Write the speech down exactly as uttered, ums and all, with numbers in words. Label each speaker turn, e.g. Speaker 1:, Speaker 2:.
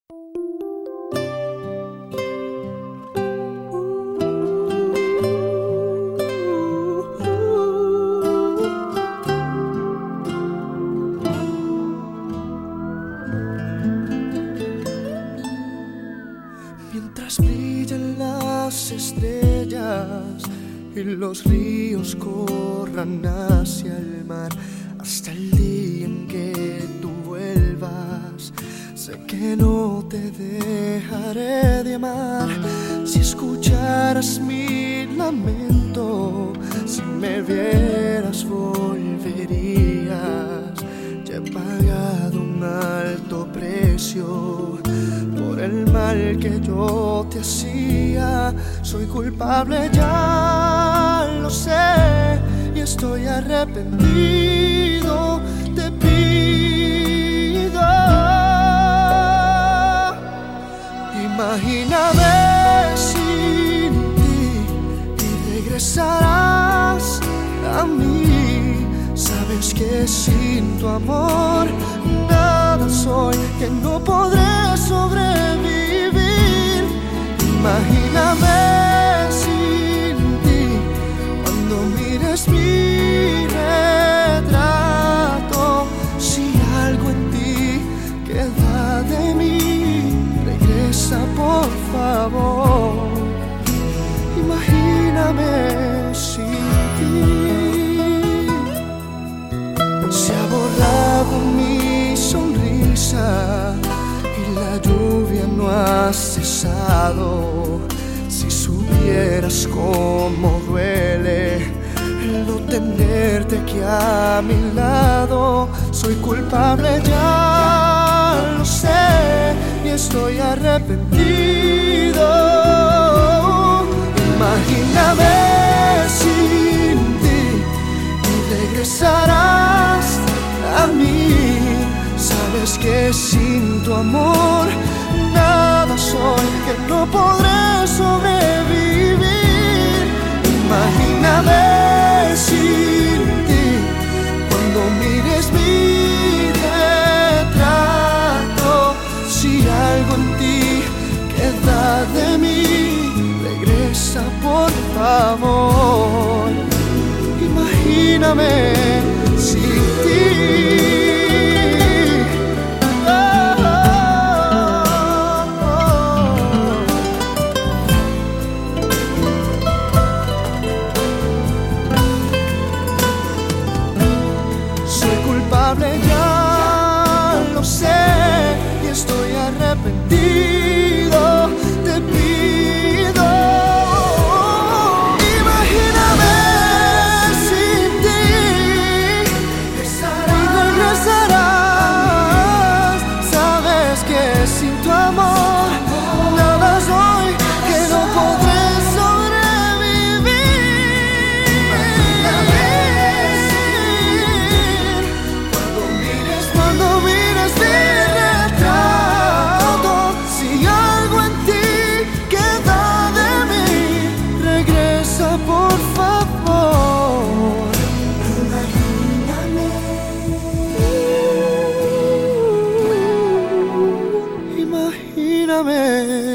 Speaker 1: Mientras brillan las estrellas y los ríos corran hacia el mar, hasta el día en que tú vuelvas, sé que no te dejaré de amar. Si escucharas mi lamento, si me vieras volverías. Ya he pagado un alto precio por el mal que yo te hacía. Soy culpable, ya lo sé, y estoy arrepentido. Te pido, imagíname sin ti y regresarás a mí. Sabes que sin tu amor nada soy, que no podré sobrevivir. Imagíname sin ti, cuando mires mi retrato. Si algo en ti queda de mí, regresa por favor. Imagíname sin ti. Se ha borrado mi sonrisa y la lluvia no ha cesado. Si supieras cómo duele el no tenerte aquí a mi lado. Soy culpable, ya lo sé, y estoy arrepentido. Imagíname sin ti y regresarás a mí. Sabes que sin tu amor nada soy, que no podré sobrevivir. Imagíname sin ti, cuando mires mi retrato. Si algo en ti queda de mí, regresa por favor. Imagíname sin ti. Ya lo sé y estoy arrepentido. Te pido, imagíname sin ti y regresarás. Sabes que sin tu amor nada soy, que no podré por favor. Imagíname. Imagíname.